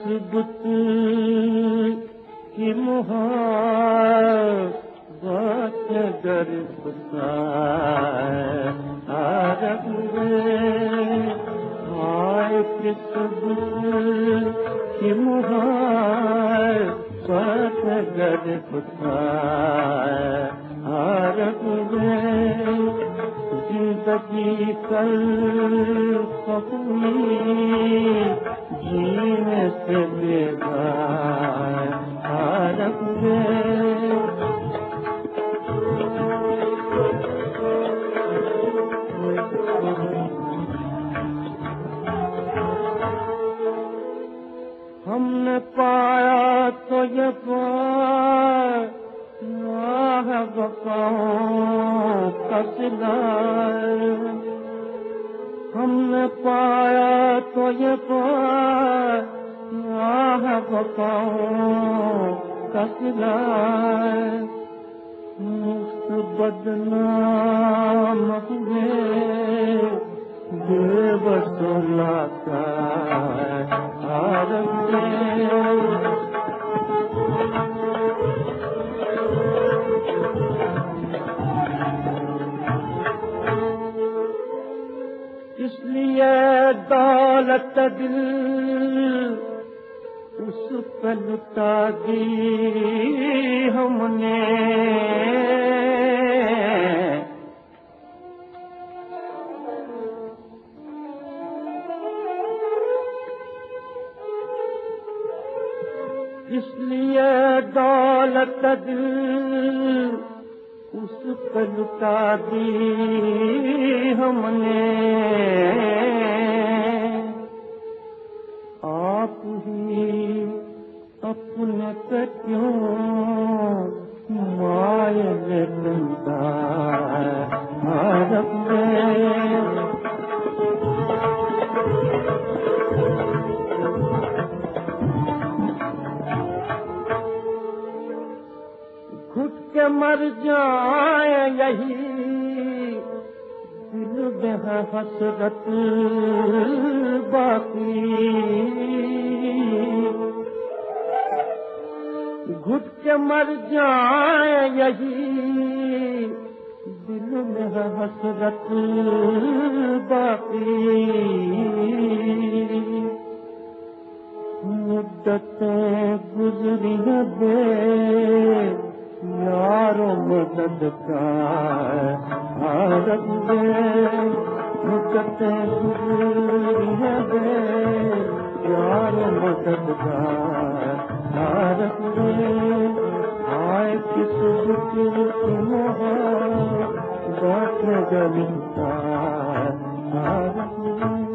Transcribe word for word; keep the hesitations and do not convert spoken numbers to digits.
बुत की मुहाबत गर आरब हाय किस बुत की मुहाबत गर आरब जिंदगी कल अपनी जीने से बेगार आरब हमने पाया तो ये पार वाह बकाओं का सिला हमने पाया तो ये पार वाह बकाओं का सिला मुफ्त बदनाम हुए बेबसोला का आरब इसलिए दौलत दिल उस पर लुटा दी हमने इसलिए दौलत दिल उस पर लुटा दी हमने आप ही अपने पे क्यों माये लंदा आरब में घुट के मर जाए यही दिल में है हसरत बाकी घुट के मर जाए यही दिल में है हसरत बाकी मुद्दतें गुजरी है बे यारो मददगार आरब में मुद्दतें गुजरी है बे यारो मददगार आरब में आए किस बुत की मुहाबत गर आरब में